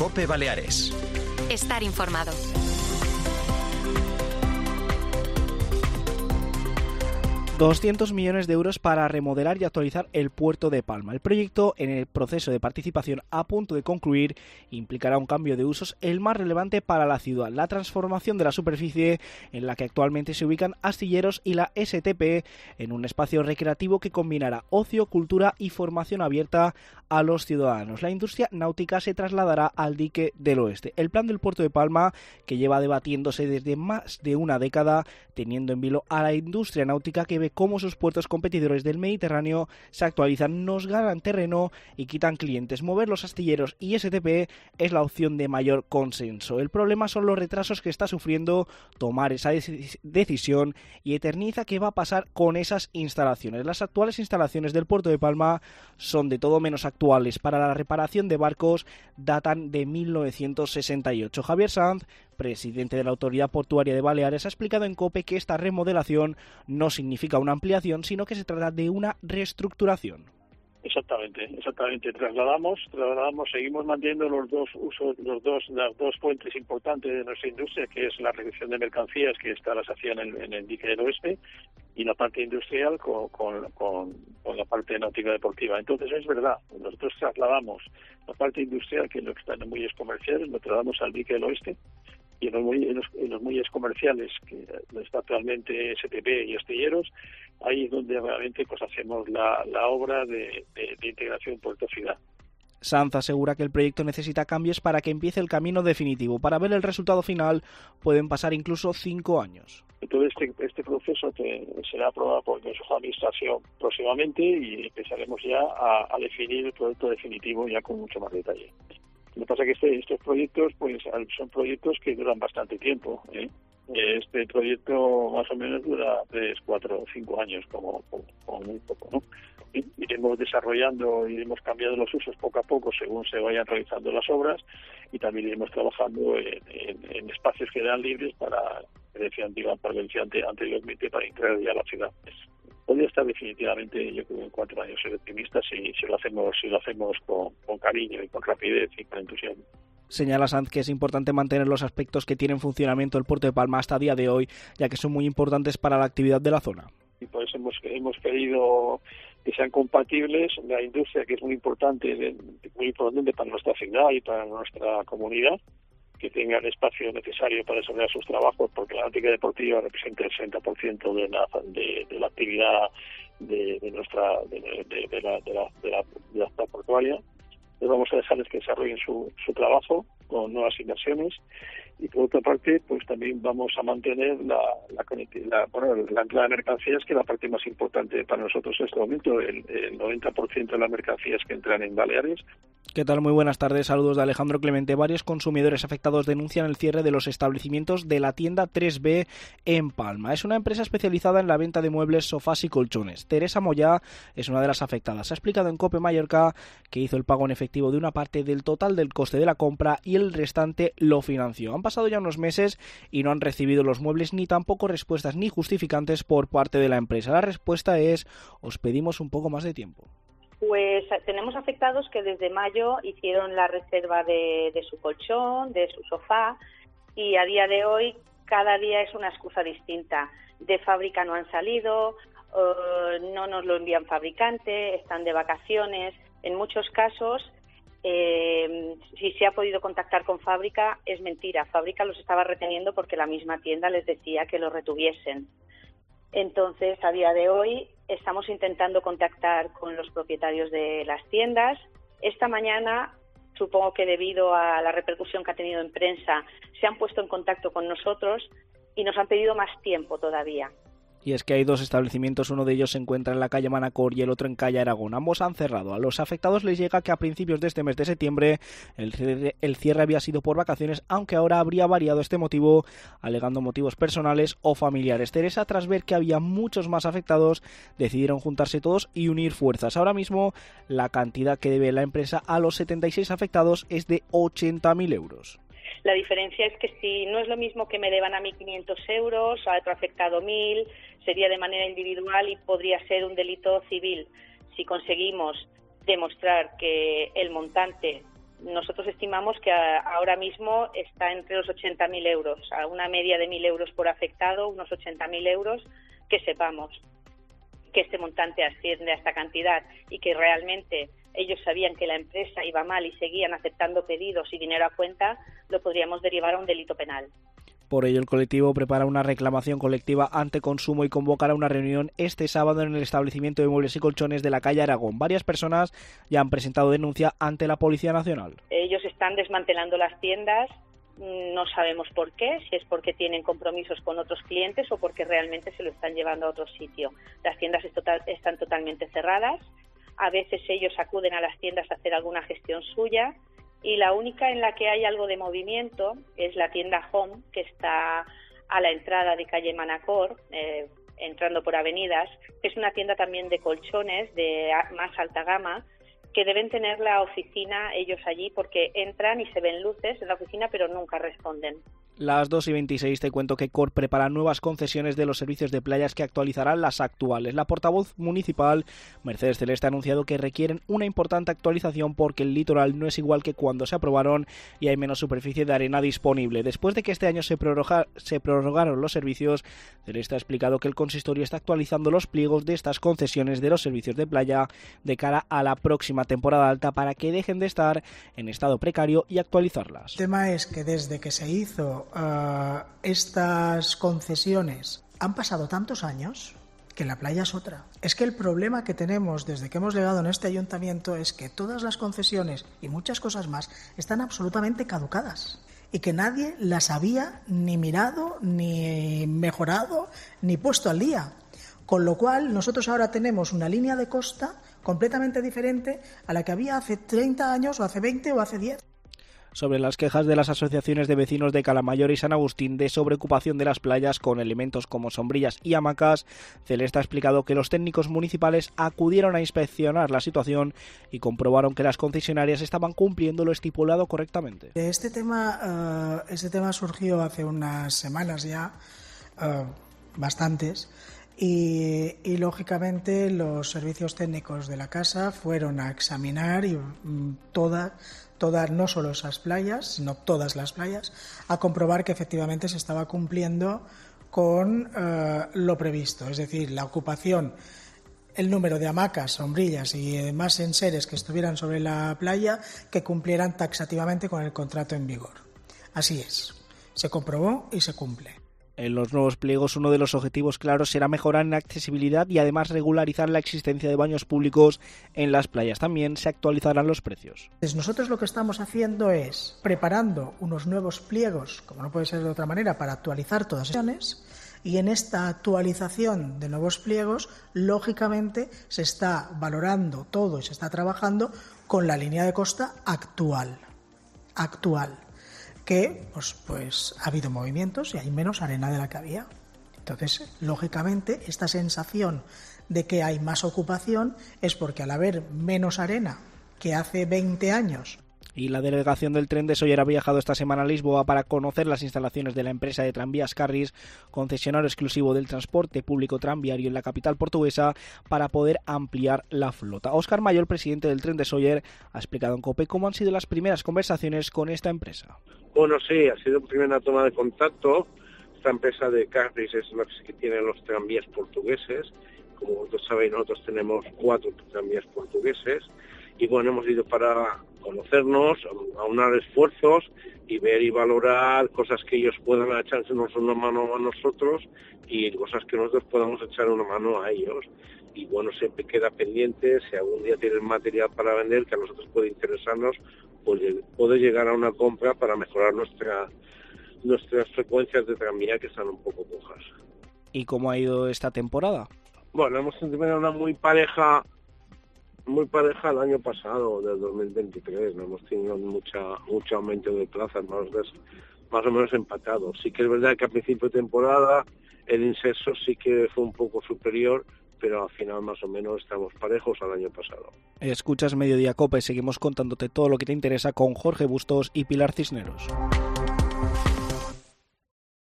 COPE Baleares. Estar informado. €200 millones para remodelar y actualizar el puerto de Palma. El proyecto, en el proceso de participación a punto de concluir, implicará un cambio de usos el más relevante para la ciudad, la transformación de la superficie en la que actualmente se ubican astilleros y la STP en un espacio recreativo que combinará ocio, cultura y formación abierta a los ciudadanos. La industria náutica se trasladará al dique del oeste. El plan del puerto de Palma, que lleva debatiéndose desde más de una década, teniendo en vilo a la industria náutica que ve cómo sus puertos competidores del Mediterráneo se actualizan, nos ganan terreno y quitan clientes. Mover los astilleros y STP es la opción de mayor consenso. El problema son los retrasos que está sufriendo tomar esa decisión y eterniza qué va a pasar con esas instalaciones. Las actuales instalaciones del puerto de Palma son de todo menos actuales. Para la reparación de barcos datan de 1968. Javier Sanz, presidente de la Autoridad Portuaria de Baleares, ha explicado en COPE que esta remodelación no significa una ampliación, sino que se trata de una reestructuración. Exactamente. Trasladamos, seguimos manteniendo las dos fuentes importantes de nuestra industria, que es la recepción de mercancías, que las hacían en el dique del oeste, y la parte industrial con la parte náutica deportiva. Entonces es verdad, nosotros trasladamos la parte industrial, que es lo que está en los muelles comerciales, lo trasladamos al dique del oeste, y en los muelles comerciales, que está actualmente STP y astilleros, ahí es donde realmente hacemos la obra de integración puerto-ciudad. Sanz asegura que el proyecto necesita cambios para que empiece el camino definitivo. Para ver el resultado final pueden pasar incluso 5 años. Entonces este proceso será aprobado por el Consejo de Administración próximamente y empezaremos ya a definir el proyecto definitivo ya con mucho más detalle. Lo que pasa es que estos proyectos son proyectos que duran bastante tiempo, ¿eh? Este proyecto más o menos dura 3, 4, 5 años como muy poco, ¿no? Iremos desarrollando, iremos cambiando los usos poco a poco según se vayan realizando las obras, y también iremos trabajando en espacios que dan libres para, decía anteriormente, para integrar ya la ciudad. Podría estar definitivamente, yo creo, en 4 años. Soy optimista si lo hacemos con cariño y con rapidez y con entusiasmo. Señala Sanz que es importante mantener los aspectos que tiene en funcionamiento el puerto de Palma hasta día de hoy, ya que son muy importantes para la actividad de la zona. Y por eso hemos querido que sean compatibles la industria, que es muy importante para nuestra ciudad y para nuestra comunidad, que tenga el espacio necesario para desarrollar sus trabajos, porque la náutica deportiva representa el 60% de la actividad de la portuaria. Entonces vamos a dejarles que desarrollen su trabajo con nuevas inversiones, y por otra parte pues también vamos a mantener la entrada de mercancías, que es la parte más importante para nosotros en este momento. El 90% de las mercancías que entran en Baleares. ¿Qué tal? Muy buenas tardes, saludos de Alejandro Clemente. Varios consumidores afectados denuncian el cierre de los establecimientos de la tienda 3B en Palma. Es una empresa especializada en la venta de muebles, sofás y colchones. Teresa Moyá es una de las afectadas. Ha explicado en COPE Mallorca que hizo el pago en efectivo de una parte del total del coste de la compra y el restante lo financió. Han pasado ya unos meses y no han recibido los muebles ni tampoco respuestas ni justificantes por parte de la empresa. La respuesta es: os pedimos un poco más de tiempo. Pues tenemos afectados que desde mayo hicieron la reserva de su colchón, de su sofá, y a día de hoy cada día es una excusa distinta. De fábrica no han salido, no nos lo envían fabricante, están de vacaciones. En muchos casos, si se ha podido contactar con fábrica, es mentira. Fábrica los estaba reteniendo porque la misma tienda les decía que lo retuviesen. Entonces, a día de hoy, estamos intentando contactar con los propietarios de las tiendas. Esta mañana, supongo que debido a la repercusión que ha tenido en prensa, se han puesto en contacto con nosotros y nos han pedido más tiempo todavía. Y es que hay 2 establecimientos, uno de ellos se encuentra en la calle Manacor y el otro en calle Aragón. Ambos han cerrado. A los afectados les llega que a principios de este mes de septiembre el cierre había sido por vacaciones, aunque ahora habría variado este motivo, alegando motivos personales o familiares. Teresa, tras ver que había muchos más afectados, decidieron juntarse todos y unir fuerzas. Ahora mismo la cantidad que debe la empresa a los 76 afectados es de 80.000 euros. La diferencia es que si no es lo mismo que me deban a mí 500 euros, a otro afectado 1.000, sería de manera individual y podría ser un delito civil. Si conseguimos demostrar que el montante nosotros estimamos que ahora mismo está entre los 80.000 euros, a una media de 1.000 euros por afectado, unos 80.000 euros, que sepamos que este montante asciende a esta cantidad y que realmente ellos sabían que la empresa iba mal y seguían aceptando pedidos y dinero a cuenta, lo podríamos derivar a un delito penal. Por ello, el colectivo prepara una reclamación colectiva ante Consumo y convocará una reunión este sábado en el establecimiento de muebles y colchones de la calle Aragón. Varias personas ya han presentado denuncia ante la Policía Nacional. Ellos están desmantelando las tiendas, no sabemos por qué, si es porque tienen compromisos con otros clientes o porque realmente se lo están llevando a otro sitio. Las tiendas están totalmente cerradas, a veces ellos acuden a las tiendas a hacer alguna gestión suya, y la única en la que hay algo de movimiento es la tienda Home, que está a la entrada de calle Manacor, entrando por avenidas, que es una tienda también de colchones de más alta gama, que deben tener la oficina ellos allí porque entran y se ven luces en la oficina pero nunca responden. Las 2:26 te cuento que COR prepara nuevas concesiones de los servicios de playas que actualizarán las actuales. La portavoz municipal, Mercedes Celeste, ha anunciado que requieren una importante actualización porque el litoral no es igual que cuando se aprobaron y hay menos superficie de arena disponible. Después de que este año se prorrogaron los servicios, Celeste ha explicado que el consistorio está actualizando los pliegos de estas concesiones de los servicios de playa de cara a la próxima temporada alta para que dejen de estar en estado precario y actualizarlas. El tema es que desde que se hizo estas concesiones han pasado tantos años que la playa es otra. Es que el problema que tenemos desde que hemos llegado en este ayuntamiento es que todas las concesiones y muchas cosas más están absolutamente caducadas y que nadie las había ni mirado, ni mejorado, ni puesto al día. Con lo cual nosotros ahora tenemos una línea de costa completamente diferente a la que había hace 30 años o hace 20 o hace 10. Sobre las quejas de las asociaciones de vecinos de Calamayor y San Agustín de sobreocupación de las playas con elementos como sombrillas y hamacas, Celeste ha explicado que los técnicos municipales acudieron a inspeccionar la situación y comprobaron que las concesionarias estaban cumpliendo lo estipulado correctamente. Este tema surgió hace unas semanas ya, bastantes, y lógicamente los servicios técnicos de la casa fueron a examinar y todas, no solo esas playas, sino todas las playas, a comprobar que efectivamente se estaba cumpliendo con lo previsto, es decir, la ocupación, el número de hamacas, sombrillas y demás enseres que estuvieran sobre la playa que cumplieran taxativamente con el contrato en vigor. Así es, se comprobó y se cumple. En los nuevos pliegos, uno de los objetivos claros será mejorar en accesibilidad y además regularizar la existencia de baños públicos en las playas. También se actualizarán los precios. Nosotros lo que estamos haciendo es preparando unos nuevos pliegos, como no puede ser de otra manera, para actualizar todas las acciones, y en esta actualización de nuevos pliegos, lógicamente, se está valorando todo y se está trabajando con la línea de costa actual. Que pues ha habido movimientos y hay menos arena de la que había. Entonces, lógicamente, esta sensación de que hay más ocupación es porque al haber menos arena que hace 20 años. Y la delegación del Tren de Sóller ha viajado esta semana a Lisboa para conocer las instalaciones de la empresa de tranvías Carris, concesionario exclusivo del transporte público tranviario en la capital portuguesa, para poder ampliar la flota. Óscar Mayor, presidente del Tren de Sóller, ha explicado en COPE cómo han sido las primeras conversaciones con esta empresa. Bueno, sí, ha sido primera toma de contacto. Esta empresa de Carris es la que tiene los tranvías portugueses. Como vosotros sabéis, nosotros tenemos 4 tranvías portugueses. Y bueno, hemos ido para conocernos, aunar esfuerzos y ver y valorar cosas que ellos puedan echarnos una mano a nosotros y cosas que nosotros podamos echar una mano a ellos. Y bueno, siempre queda pendiente, si algún día tienen material para vender que a nosotros puede interesarnos, pues puede llegar a una compra para mejorar nuestras frecuencias de tranvía, que están un poco cojas. ¿Y cómo ha ido esta temporada? Bueno, hemos tenido una muy pareja el año pasado, del 2023. No hemos tenido mucho aumento de plazas, más o menos empatados. Sí que es verdad que a principio de temporada el incenso sí que fue un poco superior, pero al final más o menos estamos parejos al año pasado. Escuchas Mediodía Cope, seguimos contándote todo lo que te interesa con Jorge Bustos y Pilar Cisneros.